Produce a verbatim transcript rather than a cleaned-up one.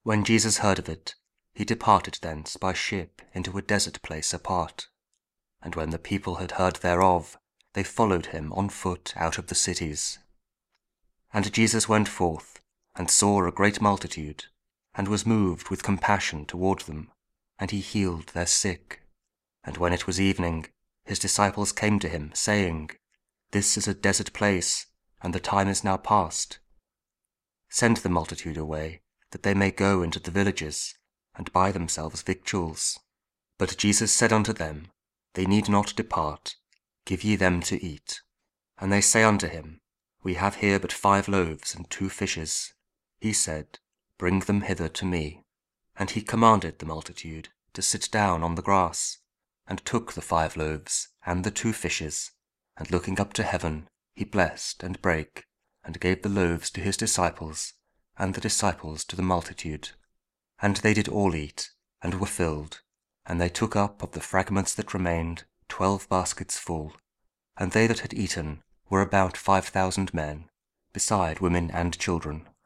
When Jesus heard of it, he departed thence by ship into a desert place apart. And when the people had heard thereof, they followed him on foot out of the cities. And Jesus went forth, and saw a great multitude, and was moved with compassion toward them, and he healed their sick. And when it was evening, his disciples came to him, saying, This is a desert place, and the time is now past. Send the multitude away, that they may go into the villages, and buy themselves victuals. But Jesus said unto them, They need not depart, give ye them to eat. And they say unto him, We have here but five loaves and two fishes. He said, Bring them hither to me. And he commanded the multitude to sit down on the grass, and took the five loaves and the two fishes, and looking up to heaven, he blessed and brake, and gave the loaves to his disciples, and the disciples to the multitude. And they did all eat, and were filled, and they took up of the fragments that remained twelve baskets full. And they that had eaten were about five thousand men, beside women and children.